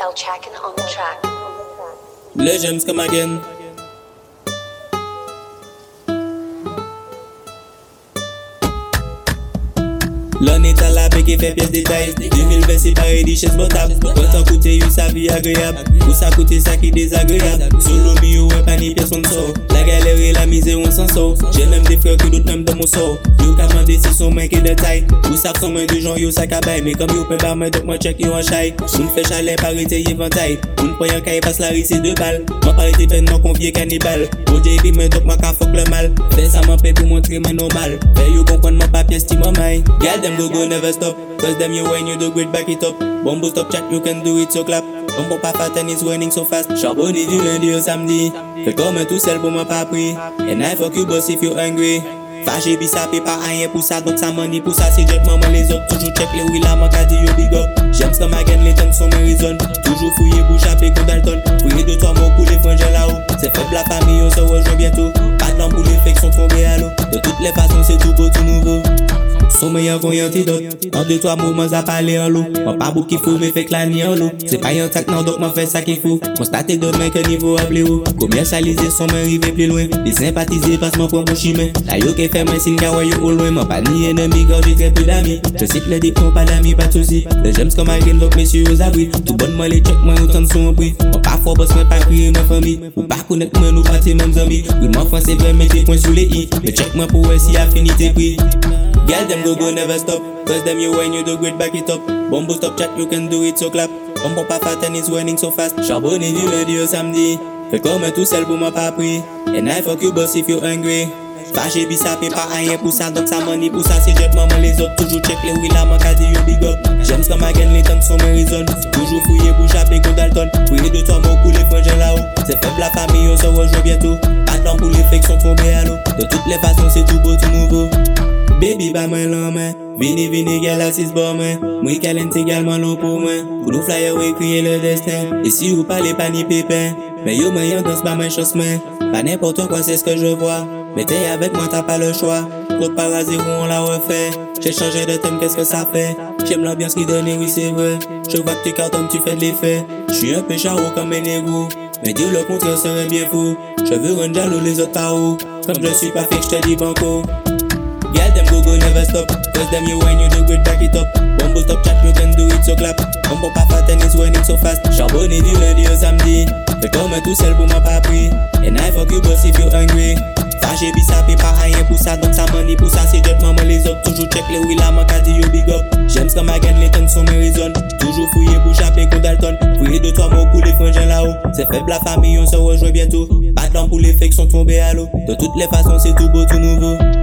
L Chakin on the track. Legends come again. L'année à la paix qui fait pièce détail. 2020 c'est pareil des chaises botables. Quand ça coûte you sa vie agréable. Ou ça coûte ça qui est désagréable. Solo bio ouais pas ni personne sort. La galère et la misère on s'en sort. J'ai même des frères que d'autres même dans mon sort. Yo ka mandé si son main qui de taille. Ou ça son main de gens yo ça kabay. Mais comme yo peut pas me donc moi check yo en chai. On fait chalet parité éventail. On prend un caille passe la risée de balles. Moi parité peine non convié cannibale. Au JB me donc moi ka fuck le mal. Fais ça m'en paix pour montrer moi normal. Fais yo comprendre mon papier sti mon maille. Them go never stop, cause them you when you do great back it up. Bombo stop chat, you can do it so clap. Bombo pas fat and it's running so fast. Charbonné du lundi au samedi. Fais comme tout seul pour moi pas pris. And I fuck you boss if you hungry. Fâché bissapé pas rien pour ça, donc ça money pour ça c'est jet maman les autres. Toujours check les oui la man qu'a dit yo big up. J'aime comme again les temps sont mes raisons. Toujours fouillé bouche à péco Dalton. Fouillé de toi mots pour les frangins là-haut. C'est faible la famille on se rejoint bientôt. Pas de pour les fakes sont tombés à l'eau. De toutes les façons c'est tout beau tout nouveau. Sommeil en voyant antidote. En 2-3 moments à parler en loup. Moi pas beaucoup qu'il faut mais fait que la nuit en loup. C'est pas un tac non donc m'en fait ça qu'il faut. Constater demain que niveau appelé haut. Commercialiser son main arrivé plus loin. Les sympathiser passe mon propre chemin. La yo qui fait moi signe qu'à yo au loin. Moi pas ni ennemi car j'ai très peu d'amis. Je sais que les dicks n'ont pas d'amis pas de soucis. Les j'aime comme un game donc messieurs aux abris. Tout bonnement les check moi autant de son prix. Moi parfois boss moi pas crier ma famille. Ou pas connaître moi nous pas tes mêmes amis. Oui moi français veut mettre des points sur les i. Mais check moi pour voir si affinité pris. Girl, them go never stop. Cause them you when you do great back it up. Bombo stop chat, you can do it so clap. Bombo pas fat and it's running so fast. Charbonné du lundi au samedi. Fais comme tout seul pour moi pas pris. And I fuck you boss if you hungry. Fâché bissapé pas rien pour ça, donc ça money pour ça c'est jet maman les autres. Toujours check les oui la man qu'a dit yo big up. J'aime comme again les temps sont mes raisons. Toujours fouillé bouche à péco Dalton. Fouillé de toi mots pour les frangins là-haut. C'est faible la famille on se rejoint bientôt. Pas de pour les fakes sont tombés à l'eau. De toutes les façons c'est tout beau tout nouveau. Baby ba moi l'homme, vini gal assis bon moi. Moi câlin également l'eau pour moi. Pour nous fly away crier le destin. Et si vous parlez pas ni pépin, mais yo moyen danse pas ma chose main. Pas n'importe quoi c'est ce que je vois. Mais t'es avec moi t'as pas le choix. L'autre parasite on l'a refait. J'ai changé de thème qu'est-ce que ça fait. J'aime l'ambiance qui donne oui c'est vrai. Je vois que tu cartonnes tu fais de l'effet. J'suis un peu charou comme un égout. Mais dire le contraire serait bien fou. Je veux rendre jaloux les autres par où. Comme je suis pas fait j'te dis banco. Girl, them go never stop. Cause them you when you do great back it up. Bombo stop chat, you can do it so clap. Bombo pas fat and it's running so fast. Charbonné du lundi au samedi. Fais comme tout seul pour moi pas pris. And I fuck you boss if you hungry. Fâché bissapé pas rien pour ça, donc ça money pour ça c'est jet maman les autres. Toujours check les oui la man qu'a dit yo big up. J'aime comme again les temps sont mes raisons. Toujours fouillé bouche à péco Dalton. Fouillé de toi mots pour les frangins là-haut. C'est faible la famille on se rejoint bientôt. Pas de pour les fakes sont tombés à l'eau. De toutes les façons c'est tout beau tout nouveau.